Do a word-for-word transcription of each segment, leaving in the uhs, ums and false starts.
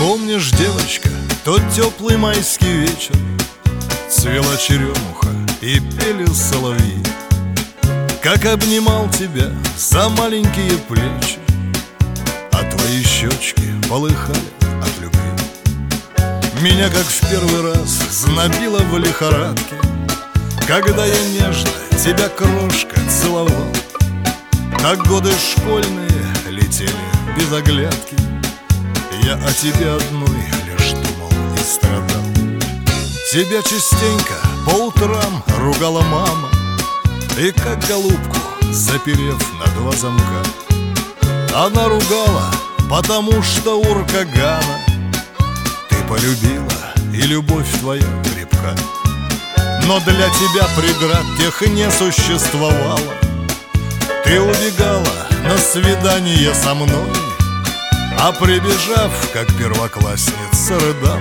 Помнишь, девочка, тот теплый майский вечер? Цвела черемуха и пели соловьи. Как обнимал тебя за маленькие плечи, а твои щечки полыхали от любви. Меня, как в первый раз, знобило в лихорадке, когда я нежно тебя, крошка, целовал. Так годы школьные летели без оглядки, я о тебе одной лишь думал и страдал. Тебя частенько по утрам ругала мама, и как голубку, заперев на два замка. Она ругала, потому что уркагана ты полюбила, и любовь твоя крепка. Но для тебя преград тех не существовало. Ты убегала на свидание со мной, а прибежав, как первоклассница, рыдала.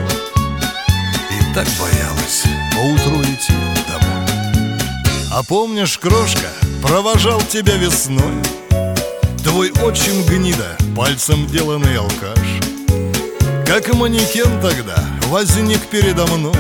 И так боялась поутру идти домой. А помнишь, крошка, провожал тебя весной твой отчим гнида, пальцем деланный алкаш. Как манекен тогда возник передо мной,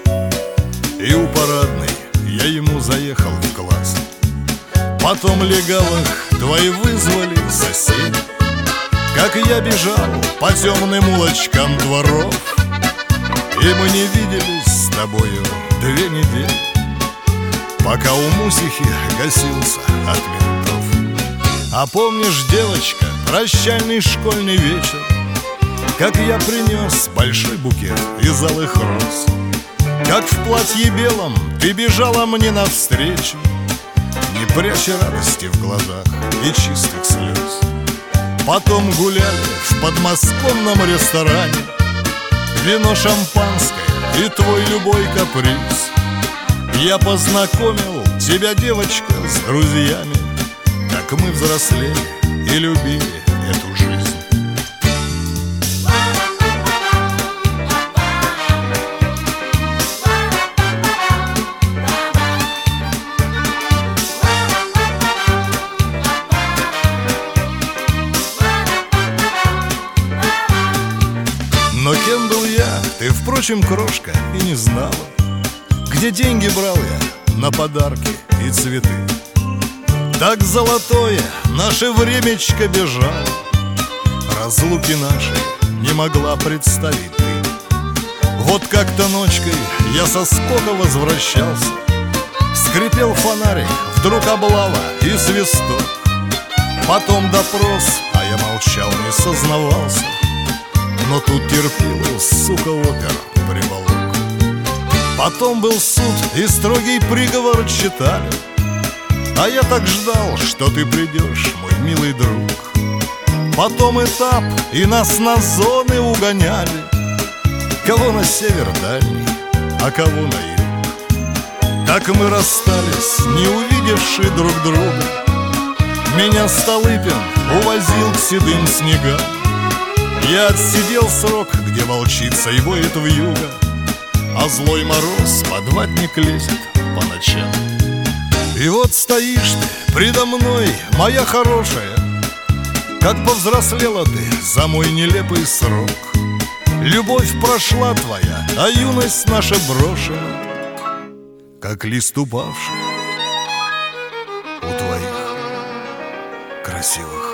и у парадной я ему заехал в класс. Потом легавых твои вызвали соседи. Как я бежал по темным улочкам дворов, и мы не виделись с тобою две недели, пока у Мусихи гасился от ментов. А помнишь, девочка, прощальный школьный вечер, как я принес большой букет из алых роз? Как в платье белом ты бежала мне навстречу, не пряча радости в глазах и чистых слез. Потом гуляли в подмосковном ресторане, вино шампанское и твой любой каприз. Я познакомил тебя, девочка, с друзьями, как мы взрослели и любили эту жизнь. Но кем был я, ты, впрочем, крошка, и не знала, где деньги брал я на подарки и цветы. Так золотое наше времечко бежало, разлуки нашей не могла представить ты. Вот как-то ночкой я со скока возвращался, скрипел фонарик, вдруг облава и свисток. Потом допрос, а я молчал, не сознавался. Но тут терпила, сука, опера приволок. Потом был суд, и строгий приговор читали, а я так ждал, что ты придешь, мой милый друг. Потом этап, и нас на зоны угоняли, кого на север дальний, а кого на юг. Так мы расстались, не увидевши друг друга. Меня Столыпин увозил к седым снегам. Я отсидел срок, где волчица и воет вьюга, а злой мороз под ватник лезет по ночам. И вот стоишь ты предо мной, моя хорошая, как повзрослела ты за мой нелепый срок. Любовь прошла твоя, а юность наша брошена, как лист упавший у твоих красивых